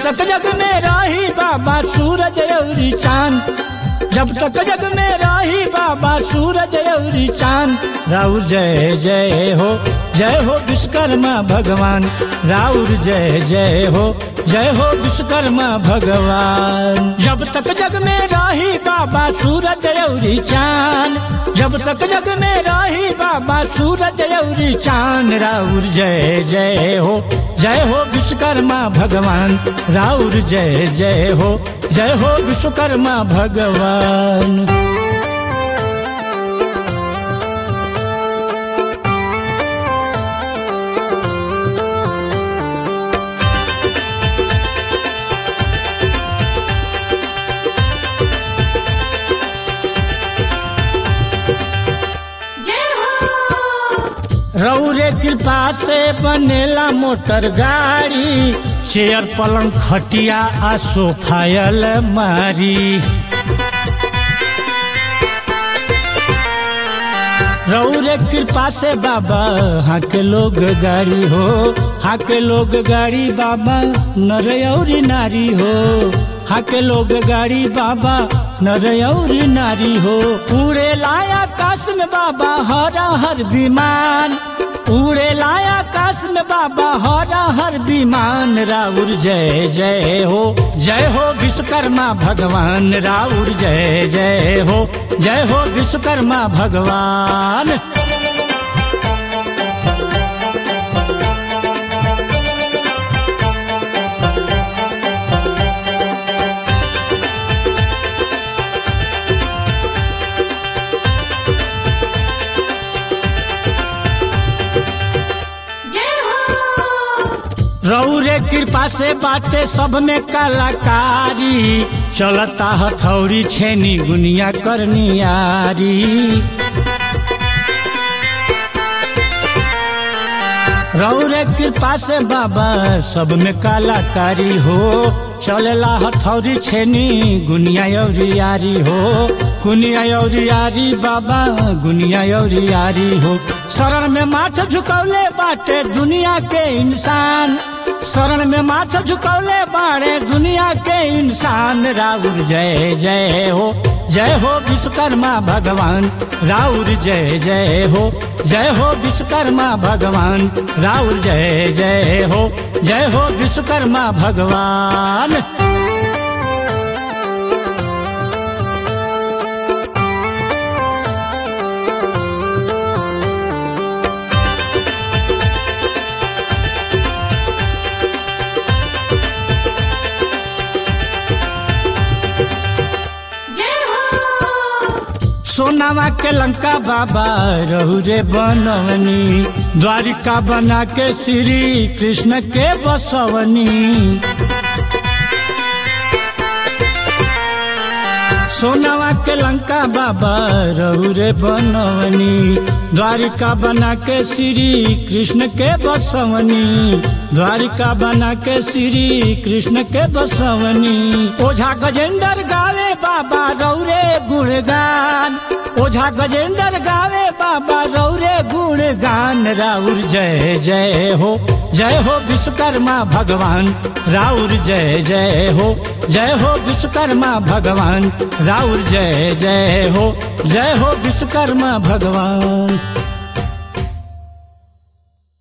तक जग में राही बाबा सूरज अउरी चांद, जब तक जग में राही बाबा सूरज अउरी चांद। राउर जय जय हो विश्वकर्मा भगवान, राउर जय जय हो विश्वकर्मा भगवान। जब तक जग में राही बाबा सूरज अउरी चांद, जब तक जग में राही बाबा सूरज अउरी चांद। राउर जय जय हो विश्वकर्मा भगवान, राउर जय हो विश्वकर्मा भगवान। रउरे कृपा से बनेला मोटर गाड़ी, चेयर पलंग खटिया आ सोफा अलमारी। रउरे कृपा से बाबा हाँ के लोग गाड़ी हो, हाँ के लोग गाड़ी बाबा नर अउरी नारी हो, हाँ के लोग गाड़ी बाबा नर अउरी नारी हो। उड़े लाया आकाश में बाबा हरा हर विमान, उड़े लाया आकाश में बाबा हरा हर विमान। राउर जय हो विश्वकर्मा भगवान, राउर जय हो विश्वकर्मा भगवान। रउरे कृपा से बाटे सब में कलाकारी, चलता हथौड़ी छेनी गुनिया करनियारी। रउरे कृपा से बाबा सब में कलाकारी हो, चलेला हथौड़ी छेनी गुनिया अउरी हो, गुनिया अउरी बाबा गुनिया अउरी हो। शरण में माथ झुकौले बाटे दुनिया के इंसान, शरण में माथ झुकौले बाड़े दुनिया के इंसान। राउर जय हो विश्वकर्मा भगवान, राउर जय हो विश्वकर्मा भगवान, राउर जय हो विश्वकर्मा भगवान। सोनावा के लंका बाबा रहुरे बनवनी, द्वारिका बना के श्री कृष्ण के बसवनी। सोनावा के लंका बाबा रहुरे बनवनी, द्वारिका बना के श्री कृष्ण के बसवनी, द्वारिका बना के श्री कृष्ण के बसवनी। ओझा गजेंद्र गावे बाबा रौरे गुणगान, ओझा गजेंद्र गावे बाबा रौरे गुणगान। राउर जय हो विश्वकर्मा भगवान, राउर जय हो विश्वकर्मा भगवान, राउर जय हो विश्वकर्मा भगवान।